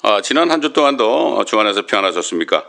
지난 한 주 동안도 주 안에서 평안하셨습니까?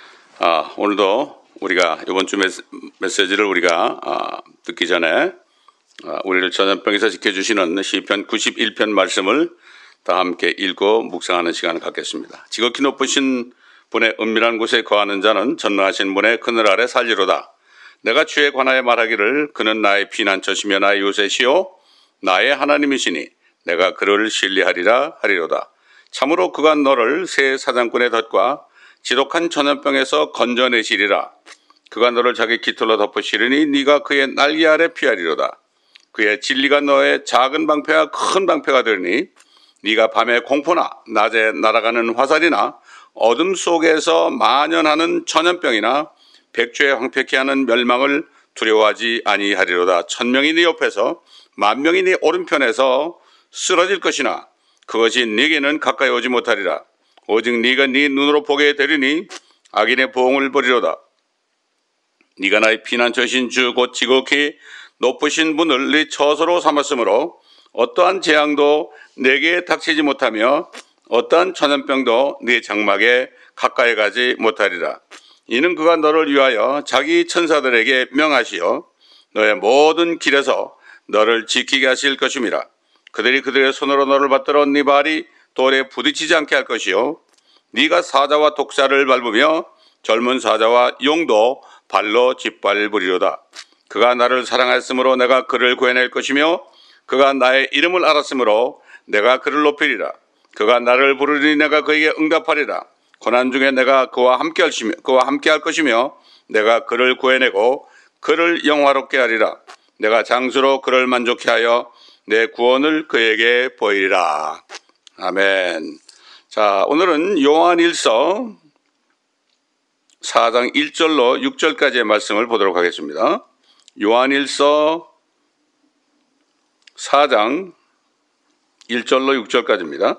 오늘도 우리가 이번 주 메시지를 우리가 듣기 전에 우리를 전염병에서 지켜주시는 시편 91편 말씀을 다 함께 읽고 묵상하는 시간을 갖겠습니다. 지극히 높으신 분의 은밀한 곳에 거하는 자는 전능하신 분의 그늘 아래 살리로다. 내가 주에 관하여 말하기를 그는 나의 피난처시며 나의 요새시요 나의 하나님이시니 내가 그를 신뢰하리라 하리로다. 참으로 그가 너를 새 사냥꾼의 덫과 지독한 전염병에서 건져내시리라. 그가 너를 자기 깃털로 덮으시리니 네가 그의 날개 아래 피하리로다. 그의 진리가 너의 작은 방패와 큰 방패가 되리니 네가 밤에 공포나 낮에 날아가는 화살이나 어둠 속에서 만연하는 전염병이나 백주에 황폐케 하는 멸망을 두려워하지 아니하리로다. 1000명이 네 옆에서 10,000명이 네 오른편에서 쓰러질 것이나 그것이 네게는 가까이 오지 못하리라. 오직 네가 네 눈으로 보게 되리니 악인의 보응을 보리로다. 네가 나의 피난처신 주 곧 지극히 높으신 분을 네 처소로 삼았으므로 어떠한 재앙도 네게 닥치지 못하며 어떠한 전염병도 네 장막에 가까이 가지 못하리라. 이는 그가 너를 위하여 자기 천사들에게 명하시어 너의 모든 길에서 너를 지키게 하실 것임이라. 그들이 그들의 손으로 너를 받들어 네 발이 돌에 부딪히지 않게 할 것이요 네가 사자와 독사를 밟으며 젊은 사자와 용도 발로 짓밟으리로다. 그가 나를 사랑하였으므로 내가 그를 구해낼 것이며 그가 나의 이름을 알았으므로 내가 그를 높이리라. 그가 나를 부르니 내가 그에게 응답하리라. 고난 중에 내가 그와 함께 할 것이며 내가 그를 구해내고 그를 영화롭게 하리라. 내가 장수로 그를 만족케 하여 내 구원을 그에게 보이리라. 아멘. 자, 오늘은 요한일서 4장 1절로 6절까지의 말씀을 보도록 하겠습니다. 요한일서 4장 1절로 6절까지입니다.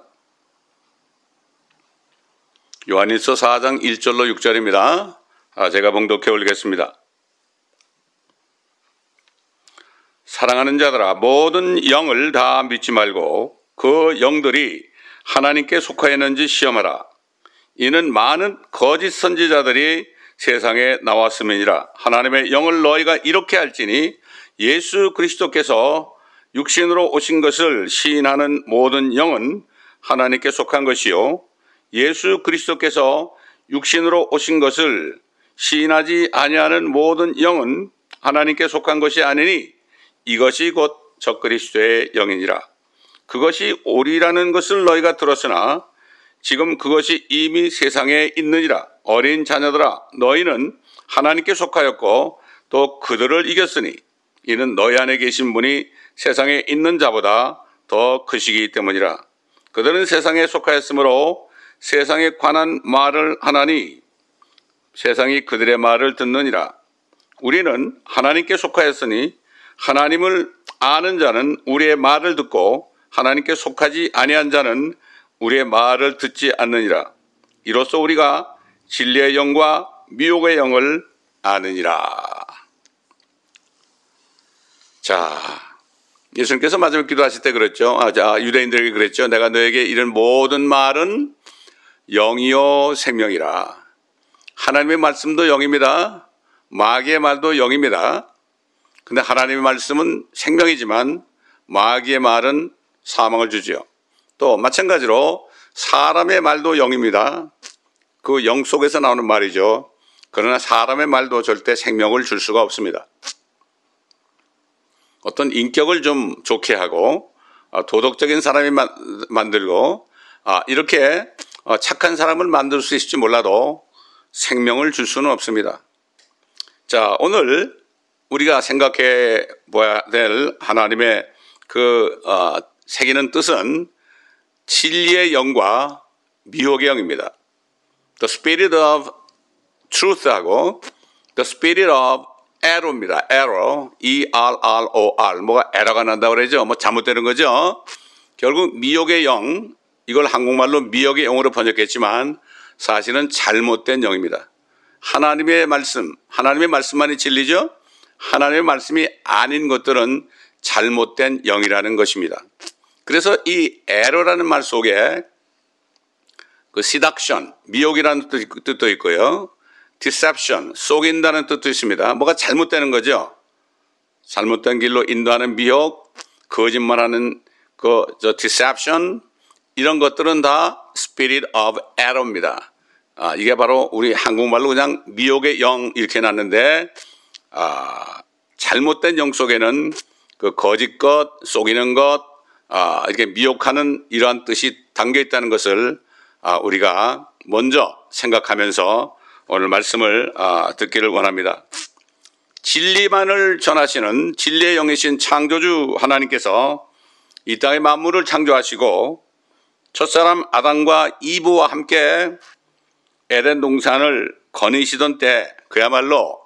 요한일서 4장 1절로 6절입니다. 제가 봉독해 올리겠습니다. 사랑하는 자들아, 모든 영을 다 믿지 말고 그 영들이 하나님께 속하였는지 시험하라. 이는 많은 거짓 선지자들이 세상에 나왔음이니라. 하나님의 영을 너희가 이렇게 알지니 예수 그리스도께서 육신으로 오신 것을 시인하는 모든 영은 하나님께 속한 것이요 예수 그리스도께서 육신으로 오신 것을 시인하지 아니하는 모든 영은 하나님께 속한 것이 아니니 이것이 곧 적그리스도의 영이니라. 그것이 옳으라는 것을 너희가 들었으나 지금 그것이 이미 세상에 있느니라. 어린 자녀들아, 너희는 하나님께 속하였고 또 그들을 이겼으니 이는 너희 안에 계신 분이 세상에 있는 자보다 더 크시기 때문이라. 그들은 세상에 속하였으므로 세상에 관한 말을 하나니 세상이 그들의 말을 듣느니라. 우리는 하나님께 속하였으니 하나님을 아는 자는 우리의 말을 듣고 하나님께 속하지 아니한 자는 우리의 말을 듣지 않느니라. 이로써 우리가 진리의 영과 미혹의 영을 아느니라. 자, 예수님께서 마지막 기도하실 때 그랬죠. 유대인들에게 그랬죠. 내가 너에게 이런 모든 말은 영이요 생명이라. 하나님의 말씀도 영입니다. 마귀의 말도 영입니다. 근데 하나님의 말씀은 생명이지만 마귀의 말은 사망을 주지요. 또 마찬가지로 사람의 말도 영입니다. 그 영 속에서 나오는 말이죠. 그러나 사람의 말도 절대 생명을 줄 수가 없습니다. 어떤 인격을 좀 좋게 하고 도덕적인 사람이 만들고 이렇게 착한 사람을 만들 수 있을지 몰라도 생명을 줄 수는 없습니다. 자, 오늘 우리가 생각해 봐야 될 하나님의 새기는 뜻은 진리의 영과 미혹의 영입니다. The Spirit of Truth하고 The Spirit of Error입니다. Error, E-R-R-O-R. 뭐가 에러가 난다고 그러죠? 뭐 잘못되는 거죠? 결국 미혹의 영, 이걸 한국말로 미혹의 영으로 번역했지만 사실은 잘못된 영입니다. 하나님의 말씀만이 진리죠? 하나님의 말씀이 아닌 것들은 잘못된 영이라는 것입니다. 그래서 이 에러라는 말 속에 그 seduction, 미혹이라는 뜻도 있고요. deception, 속인다는 뜻도 있습니다. 뭐가 잘못되는 거죠. 잘못된 길로 인도하는 미혹, 거짓말하는 deception, 이런 것들은 다 spirit of error입니다. 이게 바로 우리 한국말로 그냥 미혹의 영 이렇게 놨는데, 잘못된 영 속에는 그 거짓 것, 속이는 것, 이렇게 미혹하는 이러한 뜻이 담겨 있다는 것을 우리가 먼저 생각하면서 오늘 말씀을 듣기를 원합니다. 진리만을 전하시는 진리의 영이신 창조주 하나님께서 이 땅의 만물을 창조하시고 첫사람 아담과 이브와 함께 에덴 동산을 거니시던 때 그야말로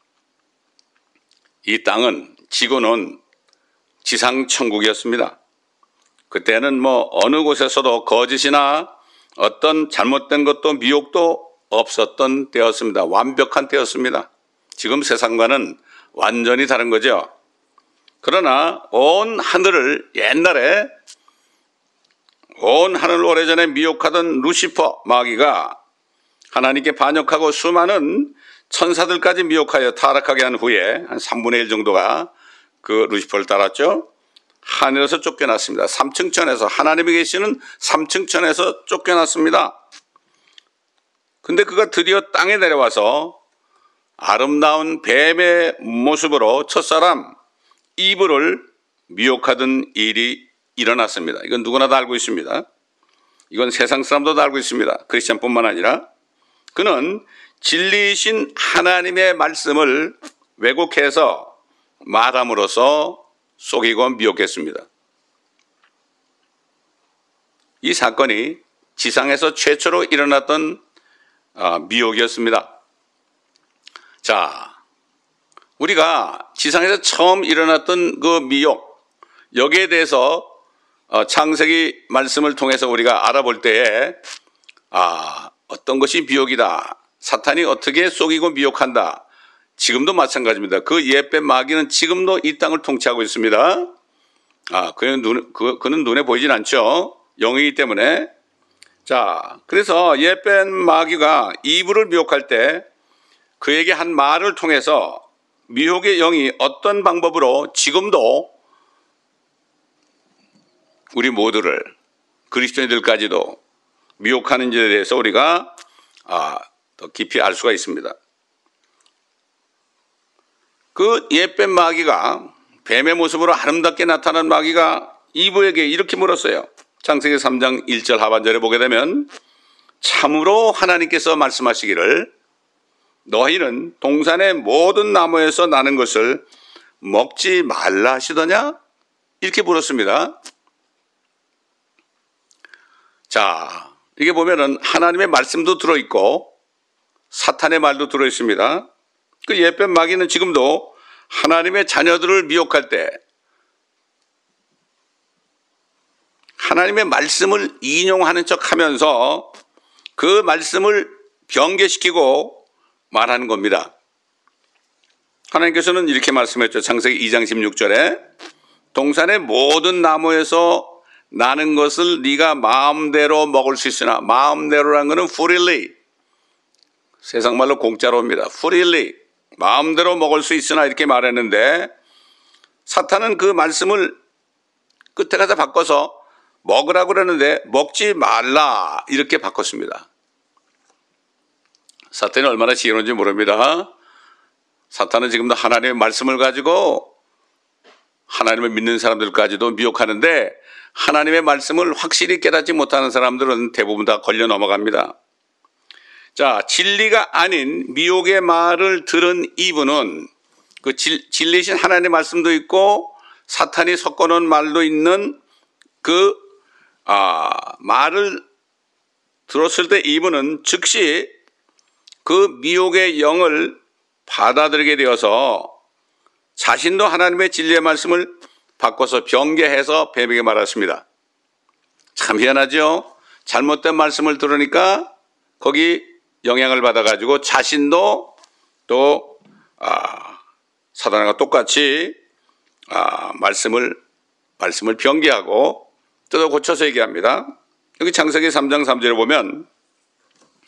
이 땅은, 지구는 지상천국이었습니다. 그때는 어느 곳에서도 거짓이나 어떤 잘못된 것도 미혹도 없었던 때였습니다. 완벽한 때였습니다. 지금 세상과는 완전히 다른 거죠. 그러나 온 하늘을 옛날에 온 하늘을 오래전에 미혹하던 루시퍼 마귀가 하나님께 반역하고 수많은 천사들까지 미혹하여 타락하게 한 후에 한 3분의 1 정도가 그 루시퍼를 따랐죠. 하늘에서 쫓겨났습니다. 3층 천에서, 하나님이 계시는 3층 천에서 쫓겨났습니다. 근데 그가 드디어 땅에 내려와서 아름다운 뱀의 모습으로 첫사람 이브를 미혹하던 일이 일어났습니다. 이건 누구나 다 알고 있습니다. 이건 세상 사람도 다 알고 있습니다. 크리스천뿐만 아니라 그는 진리이신 하나님의 말씀을 왜곡해서 말함으로써 속이고 미혹했습니다. 이 사건이 지상에서 최초로 일어났던 미혹이었습니다. 자, 우리가 지상에서 처음 일어났던 그 미혹, 여기에 대해서 창세기 말씀을 통해서 우리가 알아볼 때에 어떤 것이 미혹이다, 사탄이 어떻게 속이고 미혹한다, 지금도 마찬가지입니다. 그 옛뱀 마귀는 지금도 이 땅을 통치하고 있습니다. 그는 눈에 보이진 않죠. 영이기 때문에. 자, 그래서 옛뱀 마귀가 이브를 미혹할 때 그에게 한 말을 통해서 미혹의 영이 어떤 방법으로 지금도 우리 모두를, 그리스도인들까지도 미혹하는지에 대해서 우리가 더 깊이 알 수가 있습니다. 그 옛뱀 마귀가, 뱀의 모습으로 아름답게 나타난 마귀가 이브에게 이렇게 물었어요. 창세기 3장 1절 하반절에 보게 되면 참으로 하나님께서 말씀하시기를 너희는 동산의 모든 나무에서 나는 것을 먹지 말라 하시더냐? 이렇게 물었습니다. 자, 이게 보면은 하나님의 말씀도 들어있고 사탄의 말도 들어있습니다. 그 옛뱀 마귀는 지금도 하나님의 자녀들을 미혹할 때 하나님의 말씀을 인용하는 척 하면서 그 말씀을 변개시키고 말하는 겁니다. 하나님께서는 이렇게 말씀했죠. 창세기 2장 16절에 동산의 모든 나무에서 나는 것을 네가 마음대로 먹을 수 있으나, 마음대로라는 것은 freely, 세상 말로 공짜로입니다. freely, 마음대로 먹을 수 있으나 이렇게 말했는데 사탄은 그 말씀을 끝에 가서 바꿔서 먹으라고 그러는데 먹지 말라 이렇게 바꿨습니다. 사탄이 얼마나 지혜로운지 모릅니다. 사탄은 지금도 하나님의 말씀을 가지고 하나님을 믿는 사람들까지도 미혹하는데 하나님의 말씀을 확실히 깨닫지 못하는 사람들은 대부분 다 걸려 넘어갑니다. 자, 진리가 아닌 미혹의 말을 들은 이브는 그 진리신 하나님의 말씀도 있고 사탄이 섞어놓은 말도 있는 그 말을 들었을 때 이브는 즉시 그 미혹의 영을 받아들이게 되어서 자신도 하나님의 진리의 말씀을 바꿔서 변개해서 뱀에게 말했습니다. 참 희한하죠? 잘못된 말씀을 들으니까 거기 영향을 받아가지고 자신도 또 사단과 똑같이 말씀을 변개하고 뜯어 고쳐서 얘기합니다. 여기 창세기 3장 3절에 보면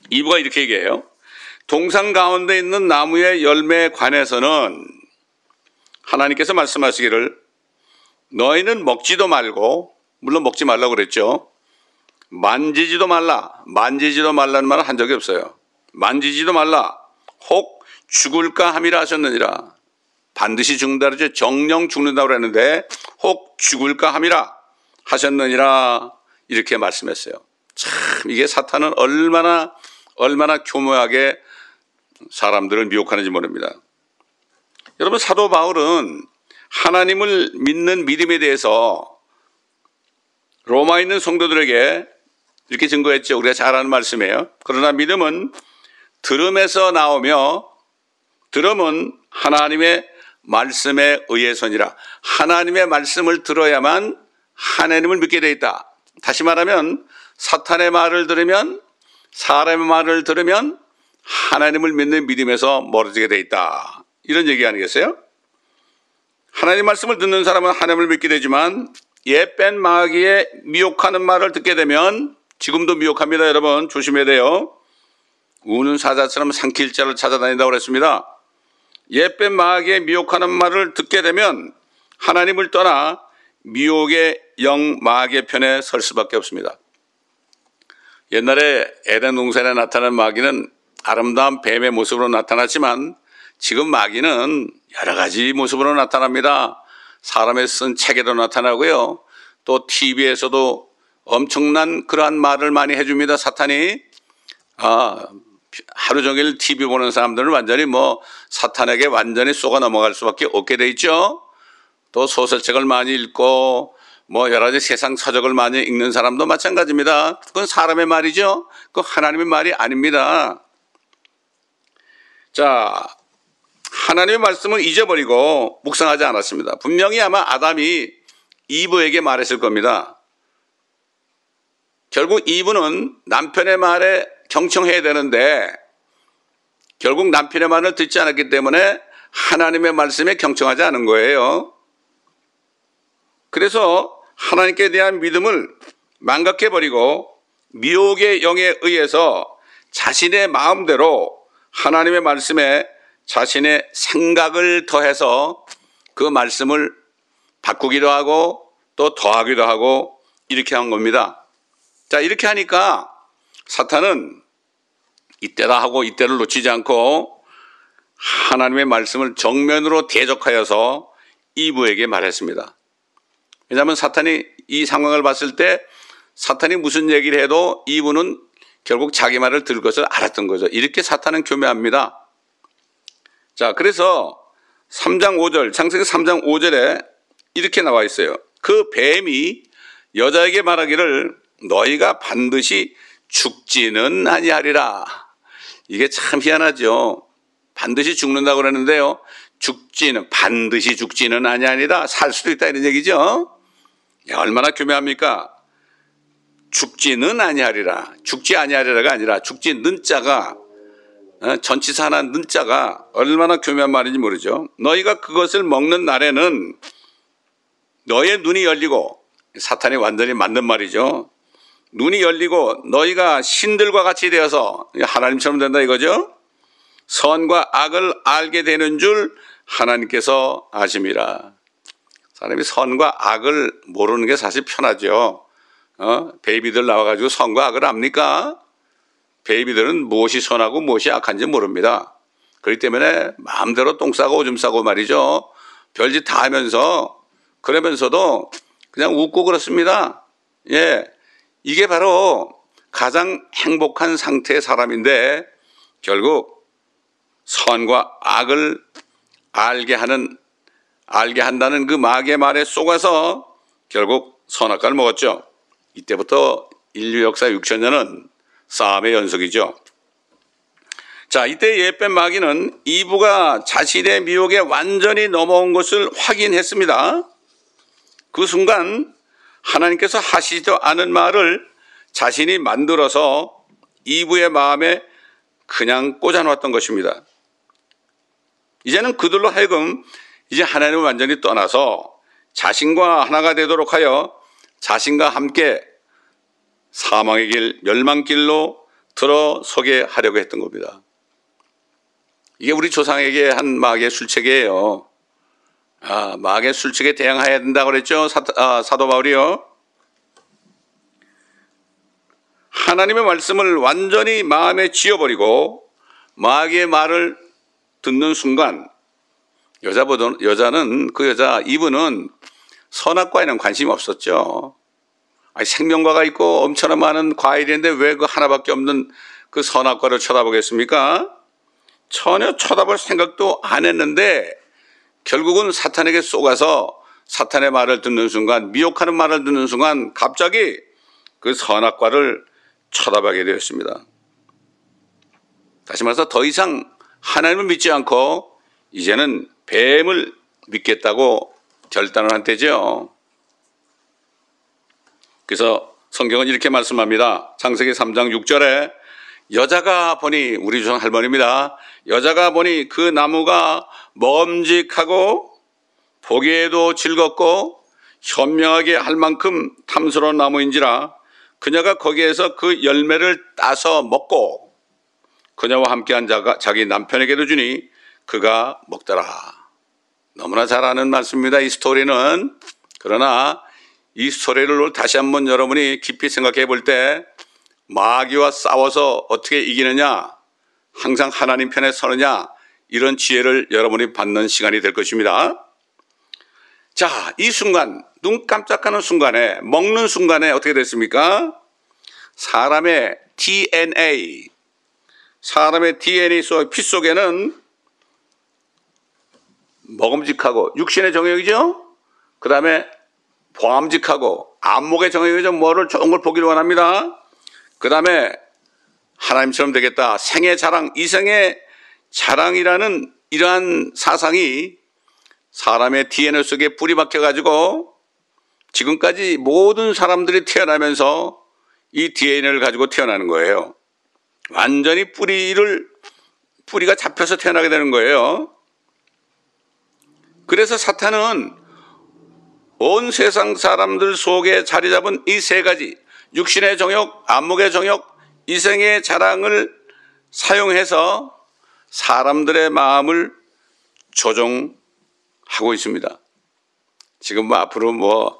이브가 이렇게 얘기해요. 동산 가운데 있는 나무의 열매에 관해서는 하나님께서 말씀하시기를 너희는 먹지도 말고, 물론 먹지 말라고 그랬죠. 만지지도 말라. 만지지도 말라는 말은 한 적이 없어요. 만지지도 말라. 혹 죽을까 함이라 하셨느니라. 반드시 죽는다 그러죠. 정령 죽는다고 그랬는데 혹 죽을까 함이라 하셨느니라 이렇게 말씀했어요. 참 이게 사탄은 얼마나 교묘하게 사람들을 미혹하는지 모릅니다. 여러분, 사도 바울은 하나님을 믿는 믿음에 대해서 로마에 있는 성도들에게 이렇게 증거했죠. 우리가 잘 아는 말씀이에요. 그러나 믿음은 들음에서 나오며 들음은 하나님의 말씀에 의해서니라. 하나님의 말씀을 들어야만 하나님을 믿게 돼 있다. 다시 말하면 사탄의 말을 들으면, 사람의 말을 들으면 하나님을 믿는 믿음에서 멀어지게 돼 있다. 이런 얘기 아니겠어요? 하나님 말씀을 듣는 사람은 하나님을 믿게 되지만 예 뺀 마귀의 미혹하는 말을 듣게 되면, 지금도 미혹합니다. 여러분 조심해야 돼요. 우는 사자처럼 삼킬 자를 찾아다닌다고 그랬습니다. 예 뺀 마귀의 미혹하는 말을 듣게 되면 하나님을 떠나 미혹의 영 마귀의 편에 설 수밖에 없습니다. 옛날에 에덴 동산에 나타난 마귀는 아름다운 뱀의 모습으로 나타났지만 지금 마귀는 여러 가지 모습으로 나타납니다. 사람의 쓴 책에도 나타나고요. 또 TV에서도 엄청난 그러한 말을 많이 해줍니다. 사탄이. 하루 종일 TV 보는 사람들은 완전히 사탄에게 완전히 쏘가 넘어갈 수밖에 없게 돼 있죠. 또 소설책을 많이 읽고 여러 가지 세상 서적을 많이 읽는 사람도 마찬가지입니다. 그건 사람의 말이죠. 그건 하나님의 말이 아닙니다. 자, 하나님의 말씀을 잊어버리고 묵상하지 않았습니다. 분명히 아마 아담이 이브에게 말했을 겁니다. 결국 이브는 남편의 말에 경청해야 되는데 결국 남편의 말을 듣지 않았기 때문에 하나님의 말씀에 경청하지 않은 거예요. 그래서 하나님께 대한 믿음을 망각해버리고 미혹의 영에 의해서 자신의 마음대로 하나님의 말씀에 자신의 생각을 더해서 그 말씀을 바꾸기도 하고 또 더하기도 하고 이렇게 한 겁니다. 자, 이렇게 하니까 사탄은 이때다 하고 이때를 놓치지 않고 하나님의 말씀을 정면으로 대적하여서 이브에게 말했습니다. 왜냐하면 사탄이 이 상황을 봤을 때 사탄이 무슨 얘기를 해도 이브는 결국 자기 말을 들을 것을 알았던 거죠. 이렇게 사탄은 교묘합니다. 자, 그래서 3장 5절, 창세기 3장 5절에 이렇게 나와 있어요. 그 뱀이 여자에게 말하기를 너희가 반드시 죽지는 아니하리라. 이게 참 희한하죠. 반드시 죽는다고 그러는데요. 반드시 죽지는 아니하리라. 살 수도 있다 이런 얘기죠. 얼마나 교묘합니까? 죽지는 아니하리라. 죽지 아니하리라가 아니라 죽지는 자가 전치사 하나 는 자가 얼마나 교묘한 말인지 모르죠. 너희가 그것을 먹는 날에는 너의 눈이 열리고, 사탄이 완전히 만든 말이죠. 눈이 열리고 너희가 신들과 같이 되어서 하나님처럼 된다 이거죠. 선과 악을 알게 되는 줄 하나님께서 아심이라. 사람이 선과 악을 모르는 게 사실 편하죠. 베이비들 나와가지고 선과 악을 압니까? 베이비들은 무엇이 선하고 무엇이 악한지 모릅니다. 그렇기 때문에 마음대로 똥 싸고 오줌 싸고 말이죠. 별짓 다 하면서 그러면서도 그냥 웃고 그렇습니다. 예, 이게 바로 가장 행복한 상태의 사람인데 결국 선과 악을 알게 한다는 그 마귀의 말에 속아서 결국 선악과를 먹었죠. 이때부터 인류 역사 6,000년은 싸움의 연속이죠. 자, 이때 예뺀 마귀는 이브가 자신의 미혹에 완전히 넘어온 것을 확인했습니다. 그 순간 하나님께서 하시지도 않은 말을 자신이 만들어서 이브의 마음에 그냥 꽂아놓았던 것입니다. 이제는 그들로 하여금 이제 하나님을 완전히 떠나서 자신과 하나가 되도록 하여 자신과 함께 사망의 길, 멸망길로 들어서게 하려고 했던 겁니다. 이게 우리 조상에게 한 마귀의 술책이에요. 마귀의 술책에 대항해야 된다고 그랬죠. 사도 바울이요. 하나님의 말씀을 완전히 마음에 지어버리고 마귀의 말을 듣는 순간 여자는 이분은 선악과에는 관심이 없었죠. 생명과가 있고 엄청난 많은 과일이 있는데 왜 그 하나밖에 없는 그 선악과를 쳐다보겠습니까? 전혀 쳐다볼 생각도 안 했는데 결국은 사탄에게 속아서 사탄의 말을 듣는 순간, 미혹하는 말을 듣는 순간 갑자기 그 선악과를 쳐다보게 되었습니다. 다시 말해서 더 이상 하나님을 믿지 않고 이제는 뱀을 믿겠다고 결단을 한 때죠. 그래서 성경은 이렇게 말씀합니다. 창세기 3장 6절에 여자가 보니, 우리 조상 할머니입니다. 여자가 보니 그 나무가 먹음직하고 보기에도 즐겁고 현명하게 할 만큼 탐스러운 나무인지라 그녀가 거기에서 그 열매를 따서 먹고 그녀와 함께한 자기 남편에게도 주니 그가 먹더라. 너무나 잘 아는 말씀입니다. 이 스토리는. 그러나 이 스토리를 다시 한번 여러분이 깊이 생각해 볼 때 마귀와 싸워서 어떻게 이기느냐, 항상 하나님 편에 서느냐, 이런 지혜를 여러분이 받는 시간이 될 것입니다. 자, 이 순간, 눈 깜짝하는 순간에, 먹는 순간에 어떻게 됐습니까? 사람의 DNA 피 속에는 먹음직하고, 육신의 정욕이죠? 그 다음에 보암직하고, 안목의 정욕이죠? 뭐를 좋은 걸 보기를 원합니다. 그 다음에 하나님처럼 되겠다. 생의 자랑, 이생의 자랑이라는 이러한 사상이 사람의 DNA 속에 뿌리 박혀가지고 지금까지 모든 사람들이 태어나면서 이 DNA를 가지고 태어나는 거예요. 완전히 뿌리가 잡혀서 태어나게 되는 거예요. 그래서 사탄은 온 세상 사람들 속에 자리 잡은 이 세 가지, 육신의 정욕, 안목의 정욕, 이생의 자랑을 사용해서 사람들의 마음을 조종하고 있습니다. 지금 앞으로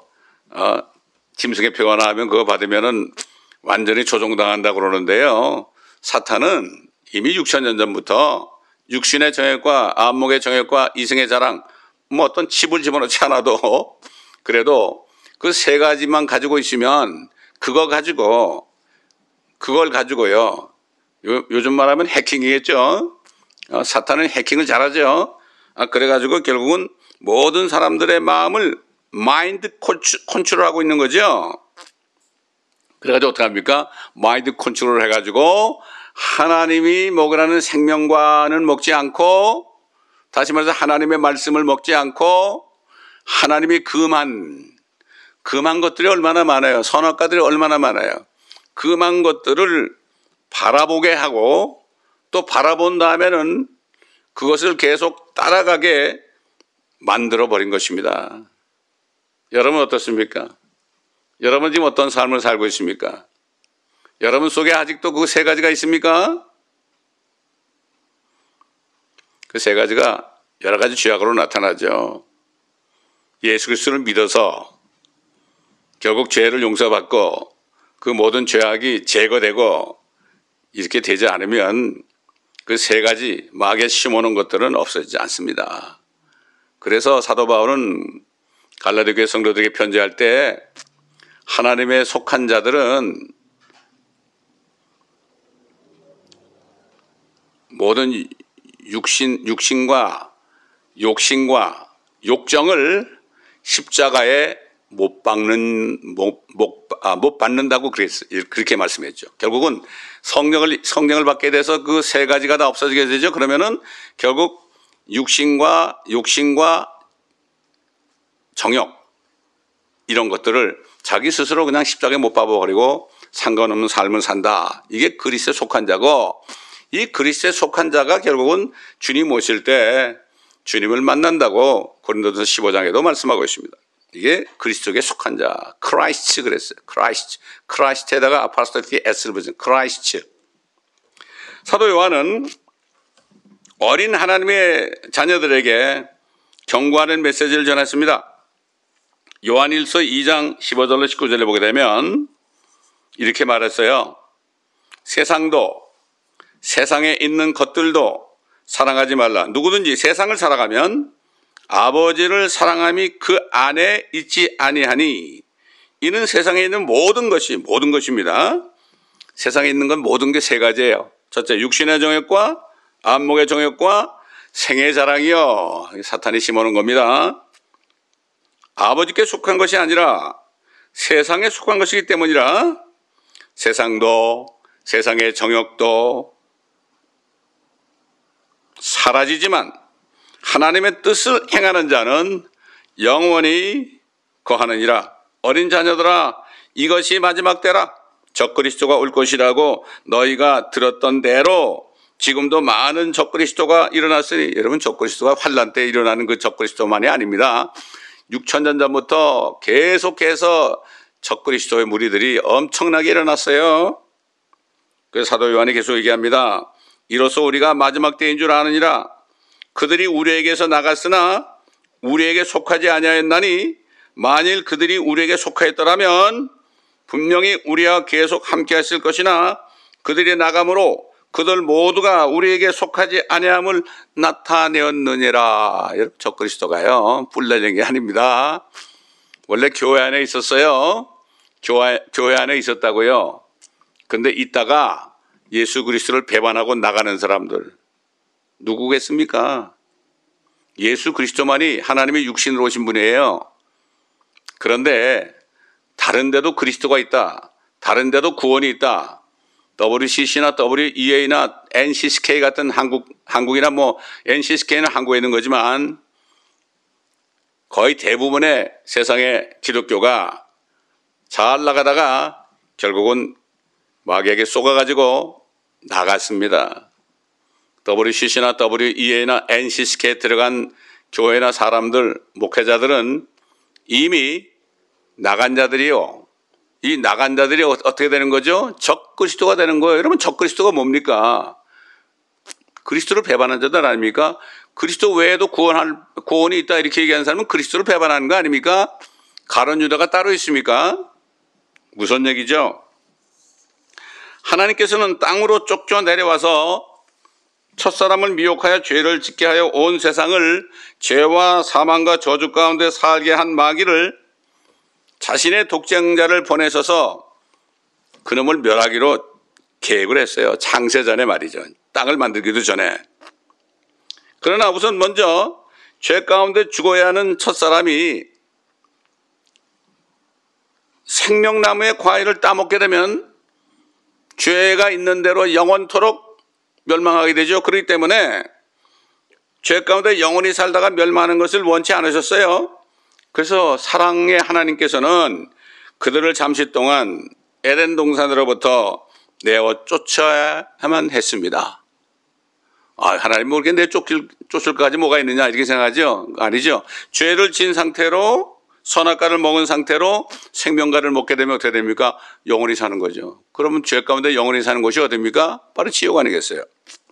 짐승의 표가 나오면 그거 받으면은 완전히 조종당한다고 그러는데요. 사탄은 이미 6,000년 전부터 육신의 정욕과 안목의 정욕과 이생의 자랑, 어떤 칩을 집어넣지 않아도 그래도 그 세 가지만 가지고 있으면 그걸 가지고요. 요즘 말하면 해킹이겠죠. 사탄은 해킹을 잘하죠. 그래가지고 결국은 모든 사람들의 마음을 마인드 컨트롤하고 있는 거죠. 그래가지고 어떻게 합니까? 마인드 컨트롤을 해가지고 하나님이 먹으라는 생명과는 먹지 않고, 다시 말해서 하나님의 말씀을 먹지 않고 하나님이 금한 것들이 얼마나 많아요. 선악과들이 얼마나 많아요. 금한 것들을 바라보게 하고 또 바라본 다음에는 그것을 계속 따라가게 만들어 버린 것입니다. 여러분 어떻습니까? 여러분 지금 어떤 삶을 살고 있습니까? 여러분 속에 아직도 그 세 가지가 있습니까? 그 세 가지가 여러 가지 죄악으로 나타나죠. 예수 그리스도를 믿어서 결국 죄를 용서받고 그 모든 죄악이 제거되고 이렇게 되지 않으면 그 세 가지 마귀에 심어놓은 것들은 없어지지 않습니다. 그래서 사도 바울은 갈라디 교회 성도들에게 편지할 때 하나님의 속한 자들은 모든 육신과 욕심과 욕정을 십자가에 못 받는다고 그렇게 말씀했죠. 결국은 성령을 받게 돼서 그 세 가지가 다 없어지게 되죠. 그러면은 결국 육신과 욕심과 정욕 이런 것들을 자기 스스로 그냥 십자가에 못 박아버리고 상관없는 삶을 산다. 이게 그리스도에 속한 자고, 이 그리스도에 속한 자가 결국은 주님 오실 때 주님을 만난다고 고린도전서 15장에도 말씀하고 있습니다. 이게 그리스도에 속한 자, 크라이스트 그랬어요. 크라이스트에다가 아파스토리티 S를 붙인 크라이스트. 사도 요한은 어린 하나님의 자녀들에게 경고하는 메시지를 전했습니다. 요한일서 2장 15절로 19절에 보게 되면 이렇게 말했어요. 세상도 세상에 있는 것들도 사랑하지 말라. 누구든지 세상을 살아가면 아버지를 사랑함이 그 안에 있지 아니하니 이는 세상에 있는 모든 것입니다. 세상에 있는 건 모든 게 세 가지예요. 첫째, 육신의 정욕과 안목의 정욕과 생의 자랑이요. 사탄이 심어놓은 겁니다. 아버지께 속한 것이 아니라 세상에 속한 것이기 때문이라 세상도 세상의 정욕도 사라지지만 하나님의 뜻을 행하는 자는 영원히 거하느니라. 어린 자녀들아, 이것이 마지막 때라. 적그리스도가 올 것이라고 너희가 들었던 대로 지금도 많은 적그리스도가 일어났으니, 여러분, 적그리스도가 환란 때 일어나는 그 적그리스도만이 아닙니다. 6,000년 전부터 계속해서 적그리스도의 무리들이 엄청나게 일어났어요. 그래서 사도 요한이 계속 얘기합니다. 이로써 우리가 마지막 때인 줄 아느니라. 그들이 우리에게서 나갔으나 우리에게 속하지 아니하였나니 만일 그들이 우리에게 속하였더라면 분명히 우리와 계속 함께 하실 것이나 그들이 나감으로 그들 모두가 우리에게 속하지 아니함을 나타내었느니라. 여러분, 적그리스도가요, 뿔내는 게 아닙니다. 원래 교회 안에 있었어요. 교회 안에 있었다고요. 근데 있다가 예수 그리스도를 배반하고 나가는 사람들 누구겠습니까? 예수 그리스도만이 하나님의 육신으로 오신 분이에요. 그런데 다른 데도 그리스도가 있다. 다른 데도 구원이 있다. WCC나 WEA나 NCCK 같은 한국이나 뭐 NCCK는 한국에 있는 거지만 거의 대부분의 세상의 기독교가 잘 나가다가 결국은 마귀에게 쏘가가지고 나갔습니다. WCC나 WEA나 NCCK에 들어간 교회나 사람들, 목회자들은 이미 나간 자들이요. 이 나간 자들이 어떻게 되는 거죠? 적그리스도가 되는 거예요. 여러분, 적그리스도가 뭡니까? 그리스도를 배반한 자들 아닙니까? 그리스도 외에도 구원이 있다 이렇게 얘기하는 사람은 그리스도를 배반하는 거 아닙니까? 가룟 유다가 따로 있습니까? 무슨 얘기죠? 하나님께서는 땅으로 쫓겨 내려와서 첫사람을 미혹하여 죄를 짓게 하여 온 세상을 죄와 사망과 저주 가운데 살게 한 마귀를 자신의 독생자를 보내셔서 그놈을 멸하기로 계획을 했어요. 창세 전에 말이죠. 땅을 만들기도 전에. 그러나 우선 먼저 죄 가운데 죽어야 하는 첫사람이 생명나무의 과일을 따먹게 되면 죄가 있는 대로 영원토록 멸망하게 되죠. 그렇기 때문에 죄 가운데 영원히 살다가 멸망하는 것을 원치 않으셨어요. 그래서 사랑의 하나님께서는 그들을 잠시 동안 에덴 동산으로부터 내어 쫓아야만 했습니다. 하나님 모르게 쫓을까지 뭐가 있느냐 이렇게 생각하죠? 아니죠. 죄를 진 상태로 선악과를 먹은 상태로 생명과를 먹게 되면 어떻게 됩니까? 영원히 사는 거죠. 그러면 죄 가운데 영원히 사는 곳이 어디입니까? 바로 지옥 아니겠어요?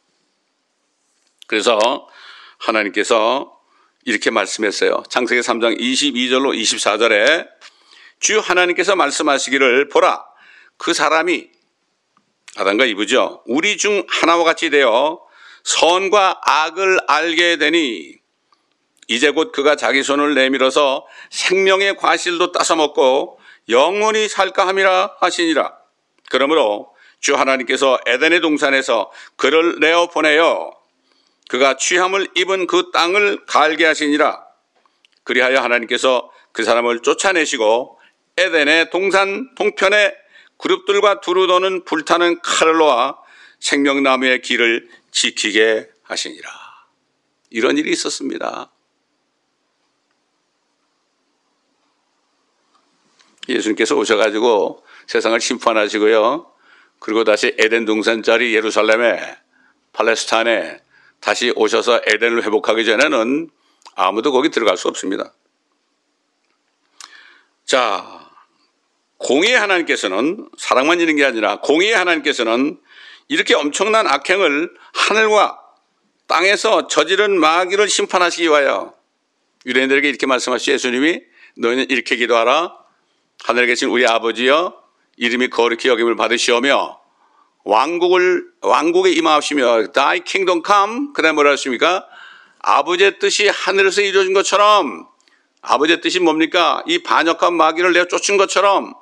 그래서 하나님께서 이렇게 말씀했어요. 창세기 3장 22절로 24절에 주 하나님께서 말씀하시기를 보라, 그 사람이 아담과 이브죠. 우리 중 하나와 같이 되어 선과 악을 알게 되니 이제 곧 그가 자기 손을 내밀어서 생명의 과실도 따서 먹고 영원히 살까 함이라 하시니라. 그러므로 주 하나님께서 에덴의 동산에서 그를 내어 보내어 그가 취함을 입은 그 땅을 갈게 하시니라. 그리하여 하나님께서 그 사람을 쫓아내시고 에덴의 동산 동편에 그룹들과 두루 도는 불타는 칼을 놓아 생명나무의 길을 지키게 하시니라. 이런 일이 있었습니다. 예수님께서 오셔가지고 세상을 심판하시고요. 그리고 다시 에덴 동산짜리 예루살렘에, 팔레스타인에 다시 오셔서 에덴을 회복하기 전에는 아무도 거기 들어갈 수 없습니다. 자, 공의의 하나님께서는, 사랑만 있는 게 아니라 공의의 하나님께서는 이렇게 엄청난 악행을 하늘과 땅에서 저지른 마귀를 심판하시기 위하여 유대인들에게 이렇게 말씀하시죠. 예수님이 너희는 이렇게 기도하라. 하늘에 계신 우리 아버지여 이름이 거룩히 여김을 받으시오며 왕국에 임하시며 Thy kingdom come. 그 다음에 뭐라 하십니까? 아버지의 뜻이 하늘에서 이루어진 것처럼, 아버지의 뜻이 뭡니까? 이 반역한 마귀를 내어 쫓은 것처럼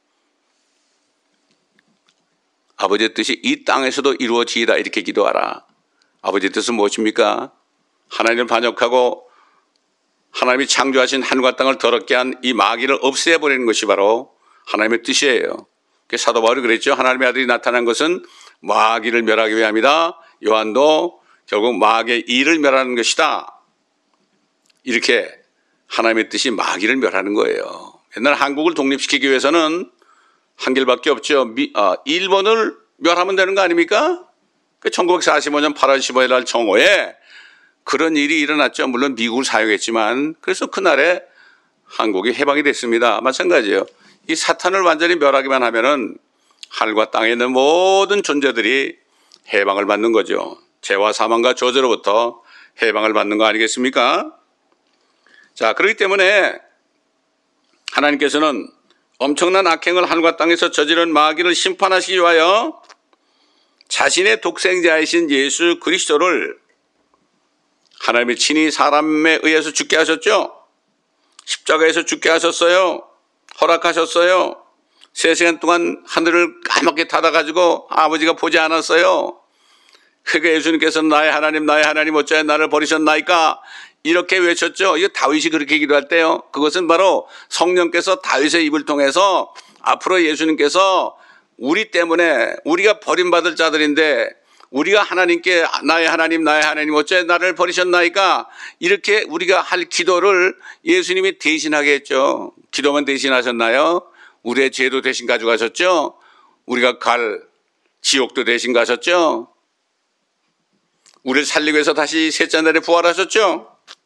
아버지의 뜻이 이 땅에서도 이루어지이다. 이렇게 기도하라. 아버지의 뜻은 무엇입니까? 하나님을 반역하고 하나님이 창조하신 하늘과 땅을 더럽게 한 이 마귀를 없애버리는 것이 바로 하나님의 뜻이에요. 사도 바울이 그랬죠. 하나님의 아들이 나타난 것은 마귀를 멸하기 위함이다. 요한도 결국 마귀의 일을 멸하는 것이다. 이렇게 하나님의 뜻이 마귀를 멸하는 거예요. 옛날 한국을 독립시키기 위해서는 한 길밖에 없죠. 일본을 멸하면 되는 거 아닙니까? 1945년 8월 15일 날 정오에 그런 일이 일어났죠. 물론 미국을 사용했지만 그래서 그날에 한국이 해방이 됐습니다. 마찬가지예요. 이 사탄을 완전히 멸하기만 하면은 하늘과 땅에 있는 모든 존재들이 해방을 받는 거죠. 죄와 사망과 저주로부터 해방을 받는 거 아니겠습니까? 자, 그렇기 때문에 하나님께서는 엄청난 악행을 하늘과 땅에서 저지른 마귀를 심판하시기 위하여 자신의 독생자이신 예수 그리스도를 하나님이 친히 사람에 의해서 죽게 하셨죠. 십자가에서 죽게 하셨어요. 허락하셨어요. 3시간 동안 하늘을 까맣게 닫아가지고 아버지가 보지 않았어요. 그러니까 예수님께서는 나의 하나님 어찌하여 나를 버리셨나이까 이렇게 외쳤죠. 이거 다윗이 그렇게 기도할 때요. 그것은 바로 성령께서 다윗의 입을 통해서 앞으로 예수님께서 우리 때문에 우리가 버림받을 자들인데 우리가 하나님께 나의 하나님 어찌하여 나를 버리셨나이까 이렇게 우리가 할 기도를 예수님이 대신하게 했죠. 기도만 대신하셨나요? 우리의 죄도 대신 가져가셨죠. 우리가 갈 지옥도 대신 가셨죠. 우리를 살리기 위해서 다시 셋째 날에 부활하셨죠.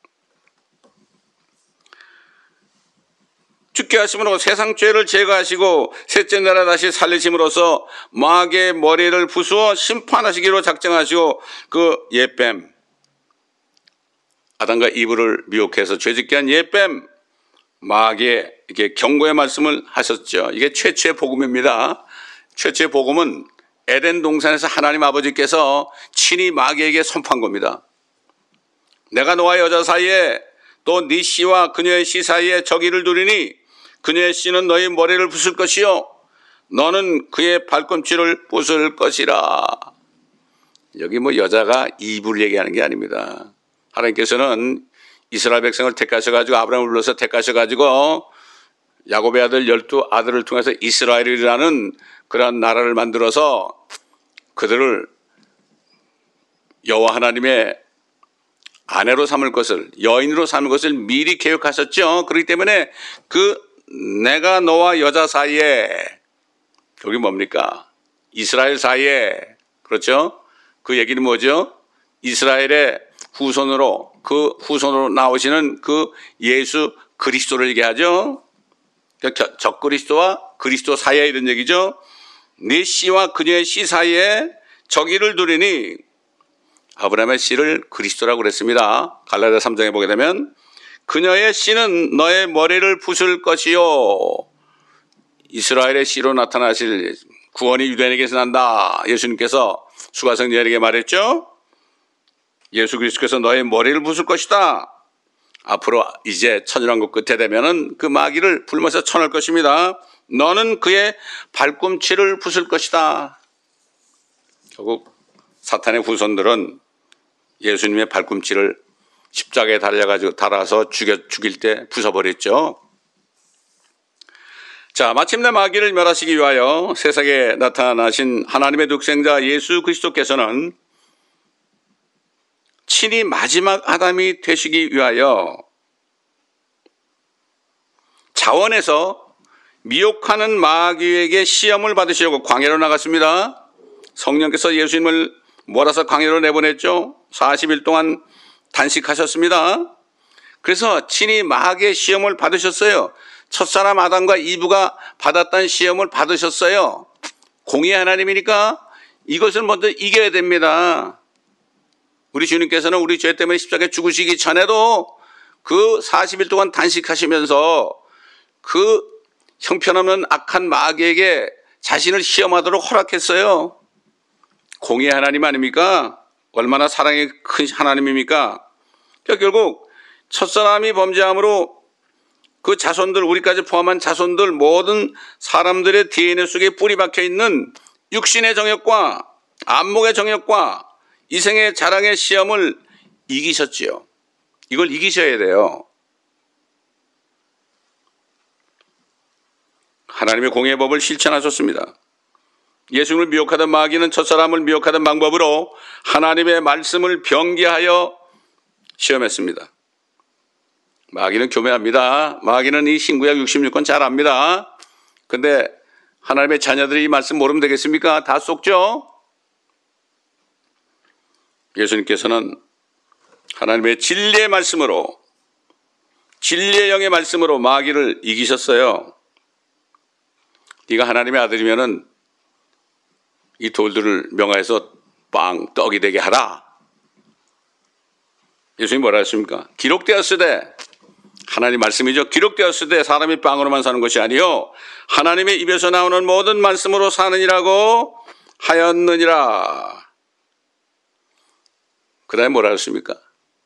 죽게 하심으로 세상 죄를 제거하시고 셋째 날에 다시 살리심으로써 마귀의 머리를 부수어 심판하시기로 작정하시고 그 옛뱀 아담과 이브를 미혹해서 죄짓게 한 옛뱀 마귀의 이렇게 경고의 말씀을 하셨죠. 이게 최초의 복음입니다. 최초의 복음은 에덴 동산에서 하나님 아버지께서 친히 마귀에게 선포한 겁니다. 내가 너와 여자 사이에 또 네 씨와 그녀의 씨 사이에 적이를 두리니 그녀의 씨는 너희 머리를 부술 것이요 너는 그의 발꿈치를 부술 것이라. 여기 뭐 여자가 이브를 얘기하는 게 아닙니다. 하나님께서는 이스라엘 백성을 택하셔가지고 아브라함을 불러서 택하셔가지고 야곱의 아들 12아들을 통해서 이스라엘이라는 그런 나라를 만들어서 그들을 여호와 하나님의 아내로 삼을 것을 여인으로 삼을 것을 미리 계획하셨죠. 그렇기 때문에 그 내가 너와 여자 사이에 여기 뭡니까? 이스라엘 사이에 그렇죠? 그 얘기는 뭐죠? 이스라엘의 후손으로 그 후손으로 나오시는 그 예수 그리스도를 얘기하죠. 적 그리스도와 그리스도 사이에 이런 얘기죠. 네 씨와 그녀의 씨 사이에 적이를 두리니 아브라함의 씨를 그리스도라고 그랬습니다. 갈라디아 3장에 보게 되면 그녀의 씨는 너의 머리를 부술 것이요. 이스라엘의 씨로 나타나실 구원이 유대인에게서 난다. 예수님께서 수가성녀에게 말했죠. 예수 그리스도께서 너의 머리를 부술 것이다. 앞으로 이제 천일왕국 끝에 되면은 그 마귀를 불면서 쳐낼 것입니다. 너는 그의 발꿈치를 부술 것이다. 결국 사탄의 후손들은 예수님의 발꿈치를 십자가에 달아서 죽일 때 부숴버렸죠. 자, 마침내 마귀를 멸하시기 위하여 세상에 나타나신 하나님의 독생자 예수 그리스도께서는 친히 마지막 아담이 되시기 위하여 자원에서 미혹하는 마귀에게 시험을 받으시려고 광야로 나갔습니다. 성령께서 예수님을 몰아서 광야로 내보냈죠. 40일 동안 단식하셨습니다. 그래서 친히 마귀의 시험을 받으셨어요. 첫사람 아담과 이브가 받았던 시험을 받으셨어요. 공의의 하나님이니까 이것을 먼저 이겨야 됩니다. 우리 주님께서는 우리 죄 때문에 십자가에 죽으시기 전에도 그 40일 동안 단식하시면서 그 형편없는 악한 마귀에게 자신을 시험하도록 허락했어요. 공의의 하나님 아닙니까? 얼마나 사랑이 큰 하나님입니까? 그러니까 결국 첫사람이 범죄함으로 그 자손들, 우리까지 포함한 자손들 모든 사람들의 DNA 속에 뿌리 박혀 있는 육신의 정욕과 안목의 정욕과 이생의 자랑의 시험을 이기셨지요. 이걸 이기셔야 돼요. 하나님의 공의의 법을 실천하셨습니다. 예수님을 미혹하던 마귀는 첫사람을 미혹하던 방법으로 하나님의 말씀을 변개하여 시험했습니다. 마귀는 교묘합니다. 마귀는 이 신구약 66권 잘 압니다. 근데 하나님의 자녀들이 이 말씀 모르면 되겠습니까? 다 속죠? 예수님께서는 하나님의 진리의 말씀으로, 진리의 영의 말씀으로 마귀를 이기셨어요. 네가 하나님의 아들이면은 이 돌들을 명하여서 떡이 되게 하라. 예수님이 뭐라 했습니까? 기록되었으되, 하나님 말씀이죠. 기록되었으되 사람이 빵으로만 사는 것이 아니요 하나님의 입에서 나오는 모든 말씀으로 사느니라고 하였느니라. 그 다음에 뭐라 했습니까?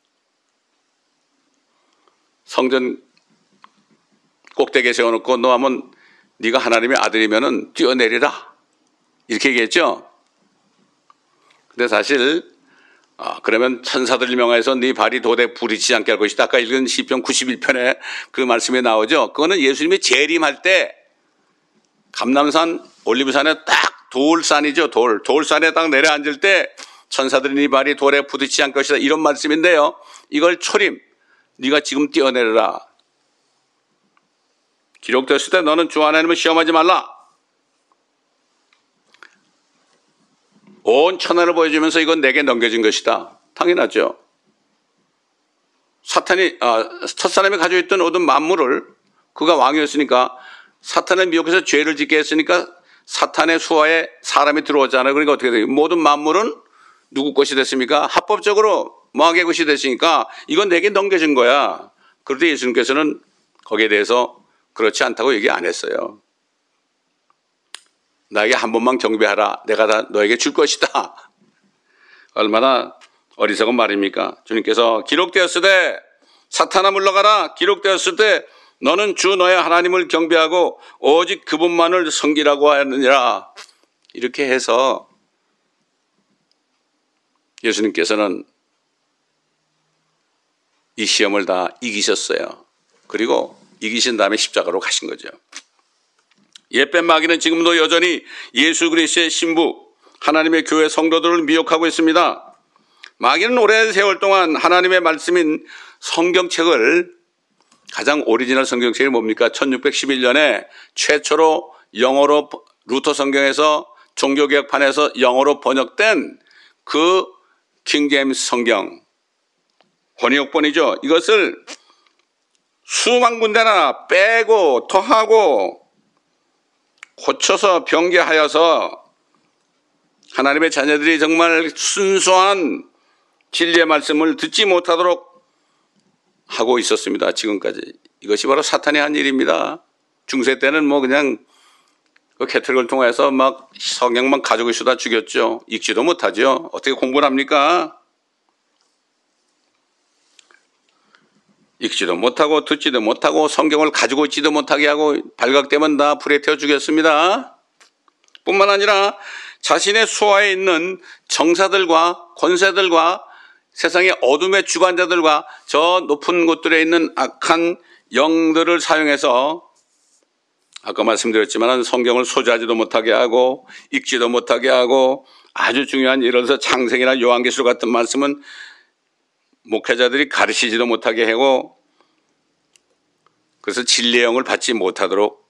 성전 꼭대기에 세워놓고 너 한번 네가 하나님의 아들이면은 뛰어내리라. 이렇게 얘기했죠. 근데 사실 그러면 천사들을 명하여서 네 발이 돌에 부딪히지 않게 할 것이다. 아까 읽은 시편 91편에 그 말씀이 나오죠. 그거는 예수님이 재림할 때 감람산 올리브산에 딱 돌산이죠. 돌산에 딱 내려앉을 때 천사들이 네 발이 돌에 부딪히지 않을 것이다. 이런 말씀인데요. 이걸 초림, 네가 지금 뛰어내려라. 기록되었을 때 너는 주 하나님을 시험하지 말라. 온 천하를 보여주면서 이건 내게 넘겨진 것이다. 당연하죠. 사탄이 첫사람이 가지고 있던 모든 만물을, 그가 왕이었으니까 사탄을 미혹해서 죄를 짓게 했으니까 사탄의 수하에 사람이 들어오잖아요. 그러니까 어떻게 돼요? 모든 만물은 누구 것이 됐습니까? 합법적으로 마귀의 것이 됐으니까 이건 내게 넘겨진 거야. 그런데 예수님께서는 거기에 대해서 그렇지 않다고 얘기 안 했어요. 나에게 한 번만 경배하라. 내가 다 너에게 줄 것이다. 얼마나 어리석은 말입니까? 주님께서 기록되었으되 사탄아 물러가라. 기록되었을 때 너는 주 너의 하나님을 경배하고 오직 그분만을 섬기라고 하였느니라. 이렇게 해서 예수님께서는 이 시험을 다 이기셨어요. 그리고 이기신 다음에 십자가로 가신 거죠. 옛뱀 마귀는 지금도 여전히 예수 그리스도의 신부, 하나님의 교회 성도들을 미혹하고 있습니다. 마귀는 오랜 세월 동안 하나님의 말씀인 성경책을, 가장 오리지널 성경책이 뭡니까? 1611년에 최초로 영어로 루터 성경에서 종교개혁판에서 영어로 번역된 그 킹제임스 성경, 번역본이죠. 이것을 수만 군데나 빼고 더하고 고쳐서 변개하여서 하나님의 자녀들이 정말 순수한 진리의 말씀을 듣지 못하도록 하고 있었습니다. 지금까지. 이것이 바로 사탄이 한 일입니다. 중세 때는 뭐 그냥 그 캐톨릭을 통해서 막 성경만 가지고 있어다 죽였죠. 읽지도 못하죠. 어떻게 공부를 합니까? 읽지도 못하고 듣지도 못하고 성경을 가지고 있지도 못하게 하고 발각되면 다 불에 태워 죽였습니다. 뿐만 아니라 자신의 수하에 있는 정사들과 권세들과 세상의 어둠의 주관자들과 저 높은 곳들에 있는 악한 영들을 사용해서 아까 말씀드렸지만 성경을 소지하지도 못하게 하고 읽지도 못하게 하고 아주 중요한 예를 들어서 창세기나 요한계시록 같은 말씀은 목회자들이 가르치지도 못하게 하고 그래서 진리의 영을 받지 못하도록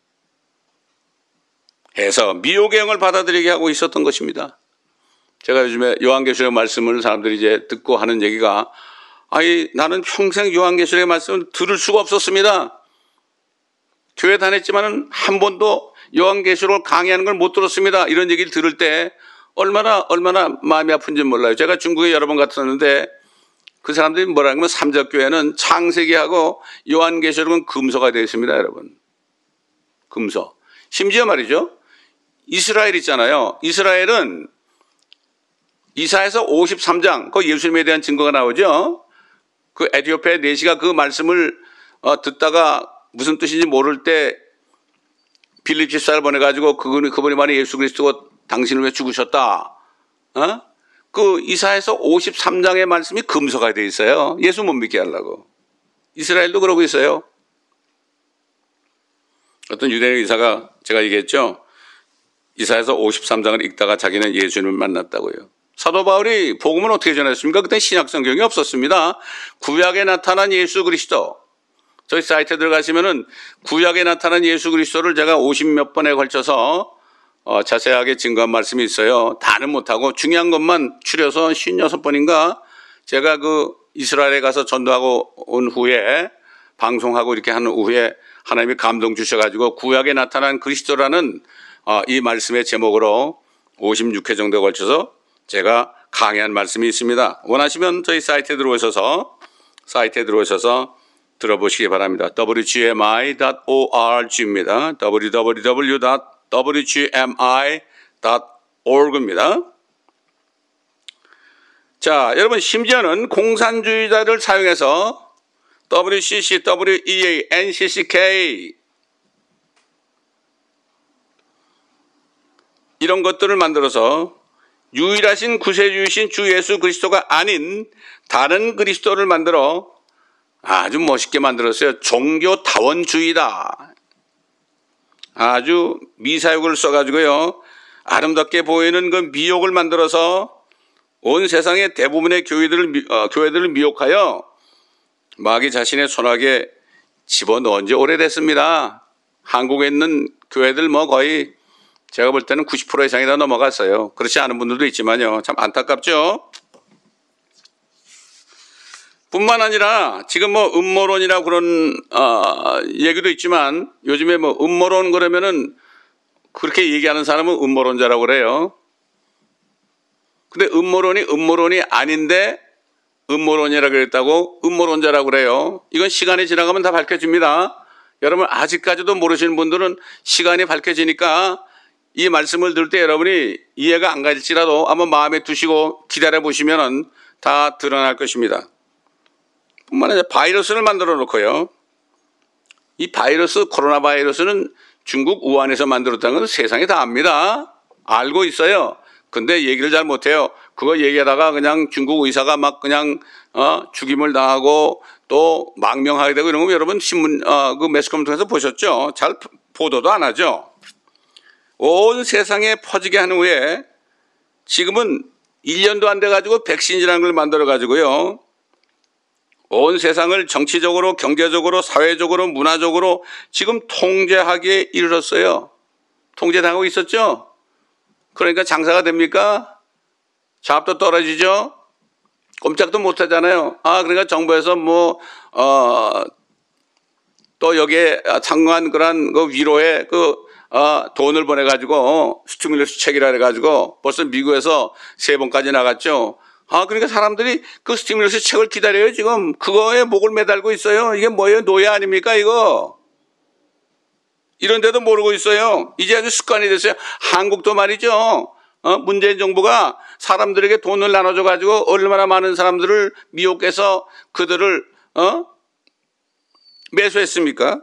해서 미혹의 영을 받아들이게 하고 있었던 것입니다. 제가 요즘에 요한계시록의 말씀을 사람들이 이제 듣고 하는 얘기가 나는 평생 요한계시록의 말씀을 들을 수가 없었습니다. 교회 다녔지만은 한 번도 요한계시록을 강의하는 걸 못 들었습니다. 이런 얘기를 들을 때 얼마나 마음이 아픈지 몰라요. 제가 중국에 여러 번 갔었는데 그 사람들이 뭐라는 건 삼적교회는 창세기하고 요한계시록은 금서가 되어 있습니다, 여러분. 금서. 심지어 말이죠. 이스라엘 있잖아요. 이스라엘은 이사야서 53장, 그 예수님에 대한 증거가 나오죠. 그 에티오피아 내시가 그 말씀을 듣다가 무슨 뜻인지 모를 때 빌립 집사를 보내가지고 그분이 말해 예수 그리스도가 당신을 왜 죽으셨다. 그 이사야서 53장의 말씀이 금서가 되어 있어요. 예수 못 믿게 하려고. 이스라엘도 그러고 있어요. 어떤 유대인 의사가 제가 얘기했죠. 이사야서 53장을 읽다가 자기는 예수님을 만났다고요. 사도 바울이 복음을 어떻게 전했습니까? 그때 신약 성경이 없었습니다. 구약에 나타난 예수 그리스도. 저희 사이트에 들어가시면은 구약에 나타난 예수 그리스도를 제가 50몇 번에 걸쳐서 자세하게 증거한 말씀이 있어요. 다는 못하고 중요한 것만 추려서 56번인가 제가 그 이스라엘에 가서 전도하고 온 후에 방송하고 이렇게 한 후에 하나님이 감동 주셔가지고 구약에 나타난 그리스도라는 이 말씀의 제목으로 56회 정도에 걸쳐서 제가 강의한 말씀이 있습니다. 원하시면 저희 사이트에 들어오셔서 들어보시기 바랍니다. wgmi.org입니다. www.wgmi.org입니다. 자, 여러분 심지어는 공산주의자를 사용해서 WCC, WEA, NCCK 이런 것들을 만들어서 유일하신 구세주이신 주 예수 그리스도가 아닌 다른 그리스도를 만들어 아주 멋있게 만들었어요. 종교다원주의다. 아주 미사역을 써가지고요. 아름답게 보이는 그 미혹을 만들어서 온 세상의 대부분의 교회들을 미혹하여 마귀 자신의 손아귀에 집어넣은 지 오래됐습니다. 한국에 있는 교회들 거의 제가 볼 때는 90% 이상이 다 넘어갔어요. 그렇지 않은 분들도 있지만요. 참 안타깝죠. 뿐만 아니라 지금 음모론이나 그런 얘기도 있지만 요즘에 음모론 그러면은 그렇게 얘기하는 사람은 음모론자라고 그래요. 근데 음모론이 아닌데 음모론이라고 그랬다고 음모론자라고 그래요. 이건 시간이 지나가면 다 밝혀집니다. 여러분 아직까지도 모르시는 분들은 시간이 밝혀지니까 이 말씀을 들을 때 여러분이 이해가 안 갈지라도 한번 마음에 두시고 기다려 보시면은 다 드러날 것입니다. 뿐만 아니라 바이러스를 만들어 놓고요. 이 바이러스, 코로나 바이러스는 중국 우한에서 만들었다는 건 세상이 다 압니다. 알고 있어요. 근데 얘기를 잘 못해요. 그거 얘기하다가 그냥 중국 의사가 막 그냥 죽임을 당하고 또 망명하게 되고 이런 거 여러분 신문, 그 매스컴을 통해서 보셨죠? 잘 보도도 안 하죠. 온 세상에 퍼지게 한 후에 지금은 1년도 안 돼가지고 백신이라는 걸 만들어가지고요. 온 세상을 정치적으로, 경제적으로, 사회적으로, 문화적으로 지금 통제하기에 이르렀어요. 통제당하고 있었죠? 그러니까 장사가 됩니까? 잡도 떨어지죠? 꼼짝도 못 하잖아요. 그러니까 정부에서 또 여기에 상관 그런 그 위로에 돈을 보내가지고 스티뮬러스 책이라 해가지고 벌써 미국에서 3번까지 나갔죠. 그러니까 사람들이 그 스티뮬러스 책을 기다려요, 지금. 그거에 목을 매달고 있어요. 이게 뭐예요? 노예 아닙니까, 이거? 이런데도 모르고 있어요. 이제 아주 습관이 됐어요. 한국도 말이죠. 문재인 정부가 사람들에게 돈을 나눠줘가지고 얼마나 많은 사람들을 미혹해서 그들을, 매수했습니까?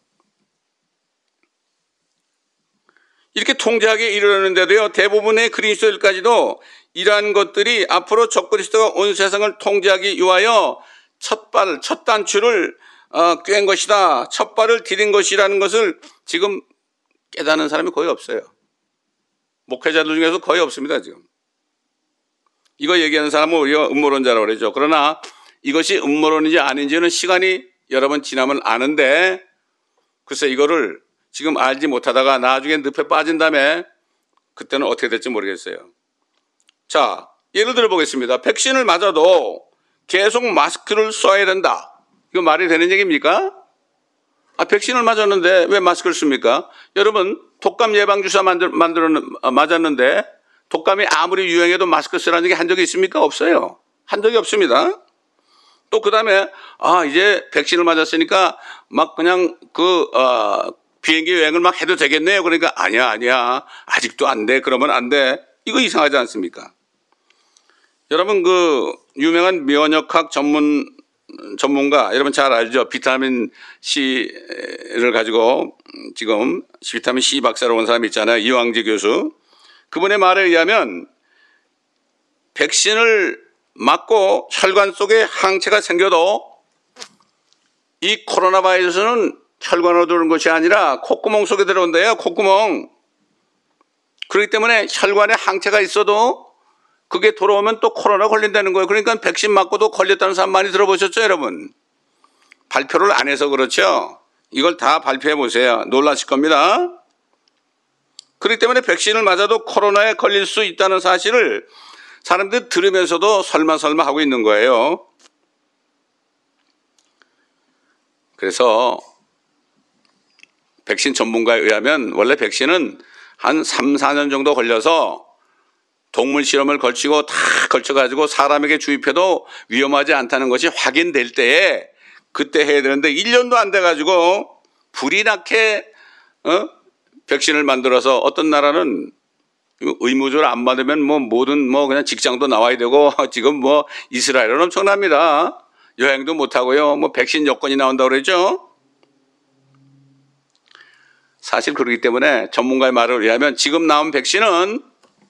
이렇게 통제하기에 이르렀는데도요, 대부분의 그리스도인까지도 이러한 것들이 앞으로 적그리스도가 온 세상을 통제하기 위하여 첫 단추를 꿰은 것이다. 첫 발을 디딘 것이라는 것을 지금 깨닫는 사람이 거의 없어요. 목회자들 중에서 거의 없습니다, 지금. 이거 얘기하는 사람은 우리가 음모론자라고 그러죠. 그러나 이것이 음모론인지 아닌지는 시간이 여러 번 지나면 아는데, 글쎄 이거를 지금 알지 못하다가 나중에 늪에 빠진 다음에 그때는 어떻게 될지 모르겠어요. 자, 예를 들어 보겠습니다. 백신을 맞아도 계속 마스크를 써야 된다. 이거 말이 되는 얘기입니까? 백신을 맞았는데 왜 마스크를 씁니까? 여러분, 독감 예방주사 맞았는데 독감이 아무리 유행해도 마스크 쓰라는 얘기 한 적이 있습니까? 없어요. 한 적이 없습니다. 또 그다음에 이제 백신을 맞았으니까 막 그냥 비행기 여행을 막 해도 되겠네요. 그러니까 아니야. 아직도 안 돼. 그러면 안 돼. 이거 이상하지 않습니까? 여러분 유명한 면역학 전문가 여러분 잘 알죠? 비타민 C를 가지고 지금 비타민 C 박사로 온 사람 있잖아요. 이왕지 교수. 그분의 말에 의하면 백신을 맞고 혈관 속에 항체가 생겨도 이 코로나 바이러스는 혈관으로 들어오는 것이 아니라 콧구멍 속에 들어온대요. 콧구멍. 그렇기 때문에 혈관에 항체가 있어도 그게 돌아오면 또 코로나 걸린다는 거예요. 그러니까 백신 맞고도 걸렸다는 사람 많이 들어보셨죠, 여러분? 발표를 안 해서 그렇죠. 이걸 다 발표해 보세요. 놀라실 겁니다. 그렇기 때문에 백신을 맞아도 코로나에 걸릴 수 있다는 사실을 사람들이 들으면서도 설마 하고 있는 거예요. 그래서 백신 전문가에 의하면 원래 백신은 한 3, 4년 정도 걸려서 동물 실험을 걸치고 다 걸쳐가지고 사람에게 주입해도 위험하지 않다는 것이 확인될 때에 그때 해야 되는데 1년도 안 돼가지고 불이 나게 백신을 만들어서 어떤 나라는 의무적으로 안 받으면 모든 그냥 직장도 나와야 되고 지금 이스라엘은 엄청납니다. 여행도 못 하고요. 백신 여권이 나온다고 그러죠. 사실 그렇기 때문에 전문가의 말을 의하면 지금 나온 백신은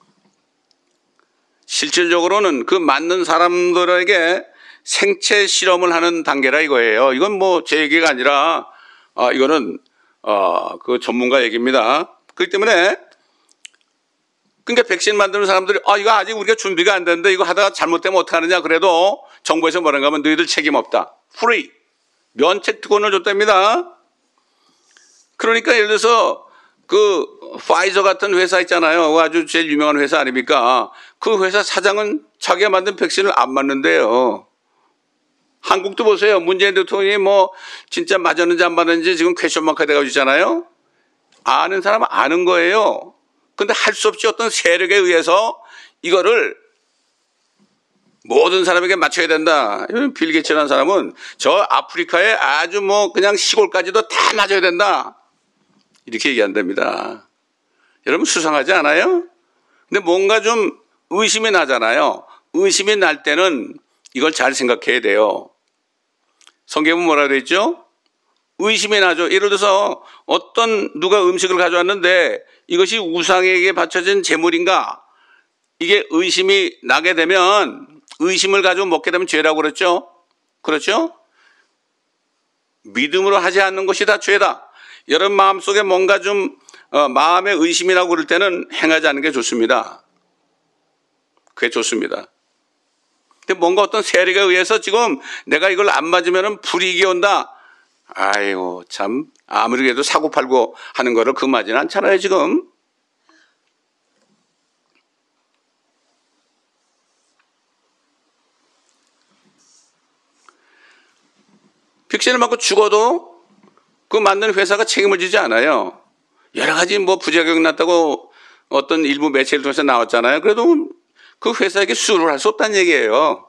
실질적으로는 그 맞는 사람들에게 생체 실험을 하는 단계라 이거예요. 이건 제 얘기가 아니라 이거는 그 전문가 얘기입니다. 그렇기 때문에 그러니까 백신 만드는 사람들이 이거 아직 우리가 준비가 안 됐는데 이거 하다가 잘못되면 어떡하느냐 그래도 정부에서 뭐라고 하면 너희들 책임 없다. 프리. 면책 특권을 줬답니다. 그러니까 예를 들어서 파이저 같은 회사 있잖아요. 아주 제일 유명한 회사 아닙니까? 그 회사 사장은 자기가 만든 백신을 안 맞는데요. 한국도 보세요. 문재인 대통령이 진짜 맞았는지 안 맞았는지 지금 퀘스천 마크가 돼가지고 있잖아요. 아는 사람은 아는 거예요. 근데 할 수 없이 어떤 세력에 의해서 이거를 모든 사람에게 맞춰야 된다. 빌 게이츠라는 사람은 저 아프리카에 아주 그냥 시골까지도 다 맞아야 된다. 이렇게 얘기한답니다. 여러분 수상하지 않아요? 근데 뭔가 좀 의심이 나잖아요. 의심이 날 때는 이걸 잘 생각해야 돼요. 성경은 뭐라고 되어 있죠? 의심이 나죠. 예를 들어서 누가 음식을 가져왔는데 이것이 우상에게 바쳐진 제물인가? 이게 의심이 나게 되면 의심을 가지고 먹게 되면 죄라고 그랬죠? 그렇죠? 믿음으로 하지 않는 것이 다 죄다. 여러분 마음속에 뭔가 좀 마음의 의심이라고 그럴 때는 행하지 않는 게 좋습니다. 그게 좋습니다. 근데 뭔가 어떤 세력에 의해서 지금 내가 이걸 안 맞으면 불이익이 온다. 아이고 참 아무리 그래도 사고팔고 하는 거를 금하지는 않잖아요 지금. 백신을 맞고 죽어도 그 맞는 회사가 책임을 지지 않아요. 여러 가지 부작용이 났다고 어떤 일부 매체를 통해서 나왔잖아요. 그래도 그 회사에게 수를 할 수 없다는 얘기예요.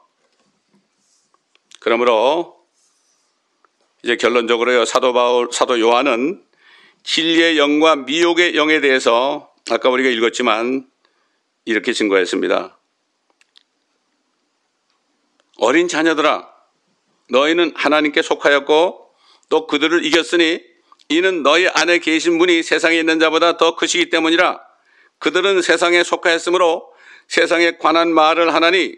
그러므로 이제 결론적으로요. 사도 요한은 진리의 영과 미혹의 영에 대해서 아까 우리가 읽었지만 이렇게 증거했습니다. 어린 자녀들아, 너희는 하나님께 속하였고 또 그들을 이겼으니 이는 너희 안에 계신 분이 세상에 있는 자보다 더 크시기 때문이라. 그들은 세상에 속하였으므로 세상에 관한 말을 하나니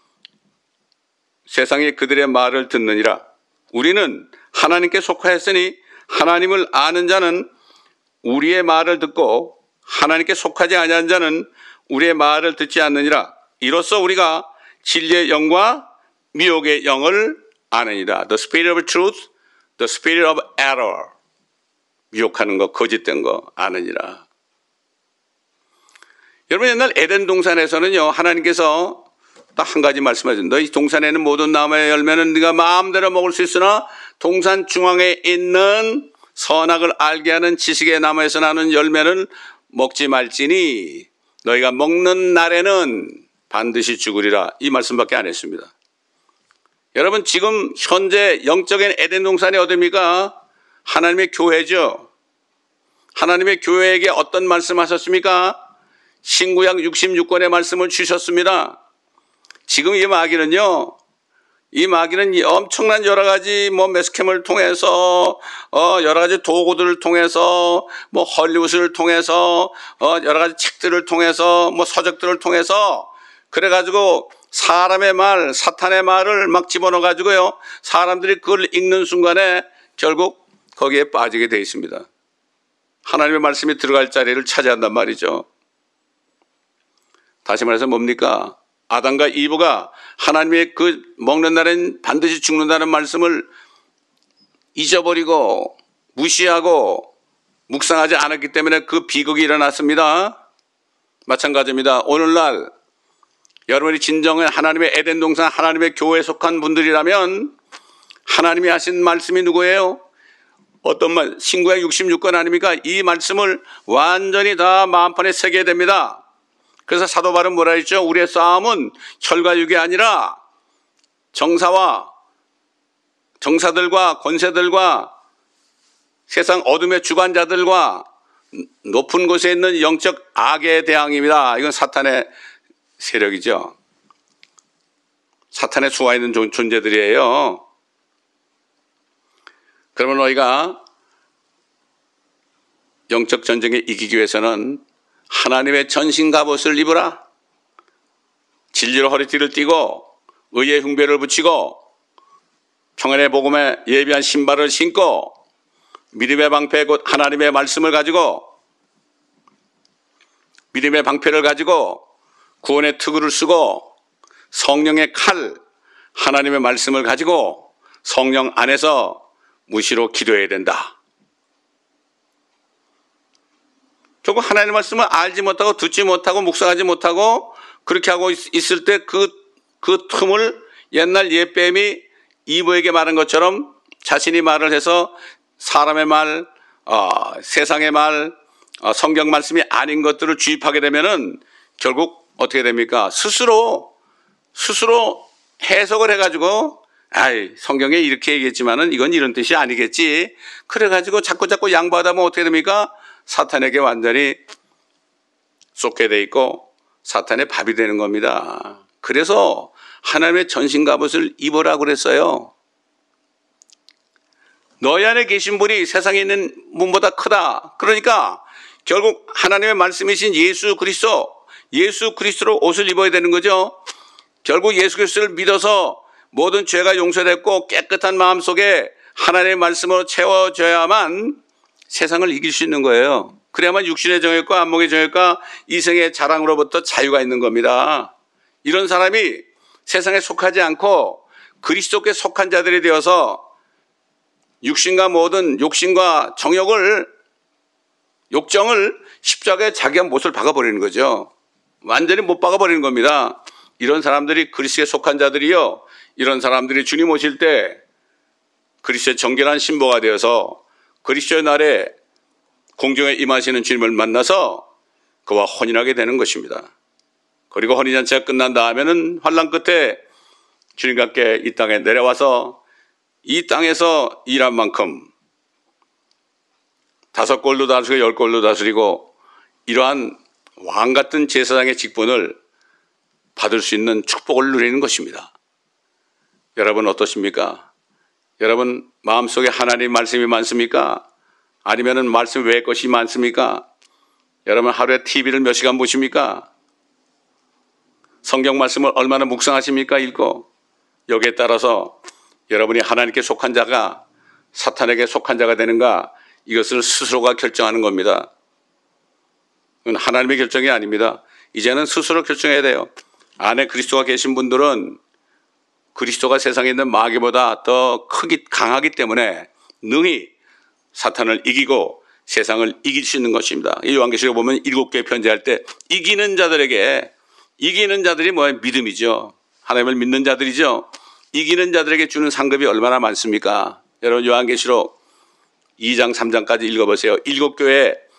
세상이 그들의 말을 듣느니라. 우리는 하나님께 속하였으니 하나님을 아는 자는 우리의 말을 듣고 하나님께 속하지 아니한 자는 우리의 말을 듣지 않느니라. 이로써 우리가 진리의 영과 미혹의 영을 아느니라. The spirit of truth, the spirit of error. 미혹하는 거, 거짓된 거 아느니라. 여러분 옛날 에덴 동산에서는요 하나님께서 딱 한 가지 말씀하셨는데 너희 동산에는 모든 나무의 열매는 네가 마음대로 먹을 수 있으나 동산 중앙에 있는 선악을 알게 하는 지식의 나무에서 나는 열매는 먹지 말지니 너희가 먹는 날에는 반드시 죽으리라. 이 말씀밖에 안 했습니다. 여러분, 지금 현재 영적인 에덴 동산이 어디입니까? 하나님의 교회죠. 하나님의 교회에게 어떤 말씀하셨습니까? 신구약 66권의 말씀을 주셨습니다. 지금 이 마귀는요, 이 마귀는 엄청난 여러 가지 매스캠을 통해서 여러 가지 도구들을 통해서 헐리우드를 통해서 여러 가지 책들을 통해서 서적들을 통해서 그래가지고 사람의 말, 사탄의 말을 막 집어넣어 가지고요, 사람들이 그걸 읽는 순간에 결국 거기에 빠지게 되어 있습니다. 하나님의 말씀이 들어갈 자리를 차지한단 말이죠. 다시 말해서 뭡니까? 아담과 이브가 하나님의 그 먹는 날엔 반드시 죽는다는 말씀을 잊어버리고 무시하고 묵상하지 않았기 때문에 그 비극이 일어났습니다. 마찬가지입니다. 오늘날 여러분이 진정한 하나님의 에덴 동산, 하나님의 교회에 속한 분들이라면 하나님이 하신 말씀이 누구예요? 어떤 말? 신구약 66권 아닙니까? 이 말씀을 완전히 다 마음판에 새겨야 됩니다. 그래서 사도 바울은 뭐라 했죠? 우리의 싸움은 혈과 육이 아니라 정사들과 권세들과 세상 어둠의 주관자들과 높은 곳에 있는 영적 악의 대항입니다. 이건 사탄의 세력이죠. 사탄의 수하에 있는 존재들이에요. 그러면 너희가 영적 전쟁에 이기기 위해서는 하나님의 전신갑옷을 입으라. 진리로 허리띠를 띠고 의의 흉배를 붙이고 평안의 복음에 예비한 신발을 신고 믿음의 방패 곧 하나님의 말씀을 가지고 믿음의 방패를 가지고 구원의 투구를 쓰고 성령의 칼 하나님의 말씀을 가지고 성령 안에서 무시로 기도해야 된다. 결국 하나님의 말씀을 알지 못하고 듣지 못하고 묵상하지 못하고 그렇게 하고 있을 때 그 틈을 옛날 옛뱀이 이브에게 말한 것처럼 자신이 말을 해서 사람의 말, 세상의 말, 성경 말씀이 아닌 것들을 주입하게 되면은 결국 어떻게 됩니까? 스스로 해석을 해가지고 성경에 이렇게 얘기했지만은 이건 이런 뜻이 아니겠지. 그래가지고 자꾸 양보하다 보면 어떻게 됩니까? 사탄에게 완전히 쏟게 돼 있고 사탄의 밥이 되는 겁니다. 그래서 하나님의 전신갑옷을 입으라고 그랬어요. 너희 안에 계신 분이 세상에 있는 문보다 크다. 그러니까 결국 하나님의 말씀이신 예수 그리스도로 옷을 입어야 되는 거죠. 결국 예수 그리스도를 믿어서 모든 죄가 용서됐고 깨끗한 마음 속에 하나님의 말씀으로 채워져야만 세상을 이길 수 있는 거예요. 그래야만 육신의 정욕과 안목의 정욕과 이생의 자랑으로부터 자유가 있는 겁니다. 이런 사람이 세상에 속하지 않고 그리스도께 속한 자들이 되어서 육신과 모든 욕심과 욕정을 십자가에 자기가 못을 박아버리는 거죠. 완전히 못 박아버리는 겁니다. 이런 사람들이 그리스도에 속한 자들이요, 이런 사람들이 주님 오실 때 그리스도의 정결한 신부가 되어서 그리스도의 날에 공중에 임하시는 주님을 만나서 그와 혼인하게 되는 것입니다. 그리고 혼인잔치가 끝난 다음에는 환난 끝에 주님과 함께 이 땅에 내려와서 이 땅에서 일한 만큼 5골도 다스리고 10골도 다스리고 이러한 왕 같은 제사장의 직분을 받을 수 있는 축복을 누리는 것입니다. 여러분 어떠십니까? 여러분 마음속에 하나님 말씀이 많습니까? 아니면은 말씀 외의 것이 많습니까? 여러분 하루에 TV를 몇 시간 보십니까? 성경 말씀을 얼마나 묵상하십니까? 읽고 여기에 따라서 여러분이 하나님께 속한 자가 사탄에게 속한 자가 되는가, 이것을 스스로가 결정하는 겁니다. 그건 하나님의 결정이 아닙니다. 이제는 스스로 결정해야 돼요. 안에 그리스도가 계신 분들은 그리스도가 세상에 있는 마귀보다 더 강하기 때문에 능히 사탄을 이기고 세상을 이길 수 있는 것입니다. 이 요한계시록 보면 7개 편지할 때 이기는 자들이 뭐예요? 믿음이죠. 하나님을 믿는 자들이죠. 이기는 자들에게 주는 상급이 얼마나 많습니까? 여러분 요한계시록 2장 3장까지 읽어보세요. 7교회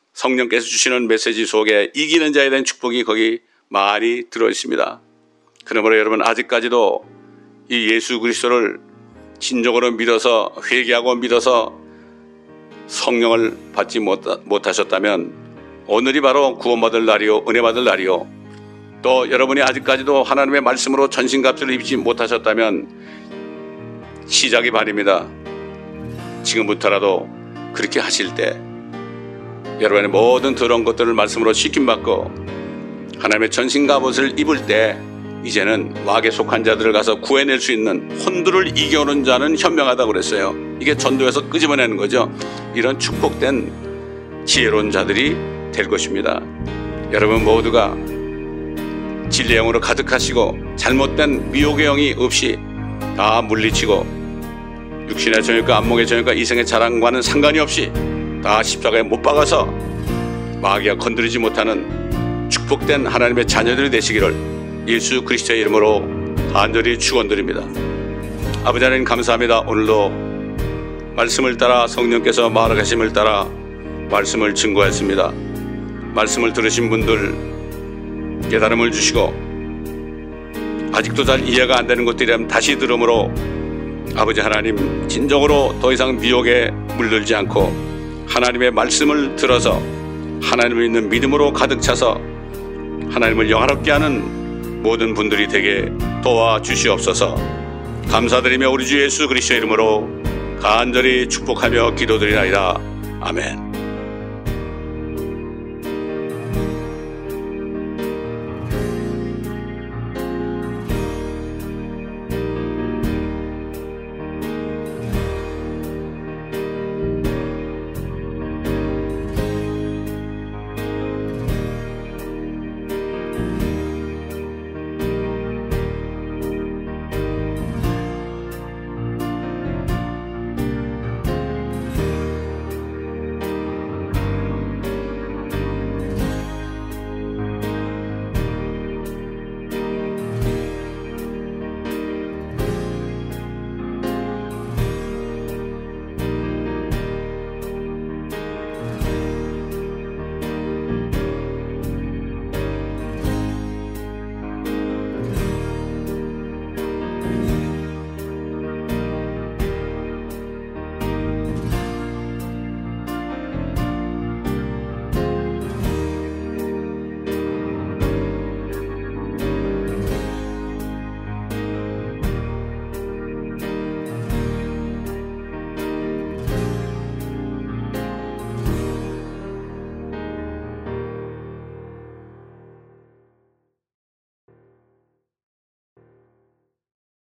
성령께서 주시는 메시지 속에 이기는 자에 대한 축복이 거기 많이 들어있습니다. 그러므로 여러분 아직까지도 이 예수 그리스도를 진정으로 믿어서 회개하고 믿어서 성령을 받지 못하셨다면 오늘이 바로 구원받을 날이요 은혜 받을 날이요, 또 여러분이 아직까지도 하나님의 말씀으로 전신갑주를 입지 못하셨다면 시작이 반입니다. 지금부터라도 그렇게 하실 때 여러분의 모든 더러운 것들을 말씀으로 씻김받고 하나님의 전신갑옷을 입을 때 이제는 마귀에 속한 자들을 가서 구해낼 수 있는, 혼두를 이겨오는 자는 현명하다고 그랬어요. 이게 전도에서 끄집어내는 거죠. 이런 축복된 지혜로운 자들이 될 것입니다. 여러분 모두가 진리의 영으로 가득하시고 잘못된 미혹의 영이 없이 다 물리치고 육신의 정욕과 안목의 정욕과 이생의 자랑과는 상관이 없이 다 십자가에 못 박아서 마귀가 건드리지 못하는 축복된 하나님의 자녀들이 되시기를 예수 그리스도의 이름으로 간절히 축원드립니다. 아버지 하나님 감사합니다. 오늘도 말씀을 따라 성령께서 말하심을 따라 말씀을 증거했습니다. 말씀을 들으신 분들 깨달음을 주시고 아직도 잘 이해가 안 되는 것들이라면 다시 들음으로 아버지 하나님 진정으로 더 이상 미혹에 물들지 않고 하나님의 말씀을 들어서 하나님을 믿는 믿음으로 가득 차서 하나님을 영화롭게 하는 모든 분들이 되게 도와주시옵소서. 감사드리며 우리 주 예수 그리스도의 이름으로 간절히 축복하며 기도드리나이다. 아멘.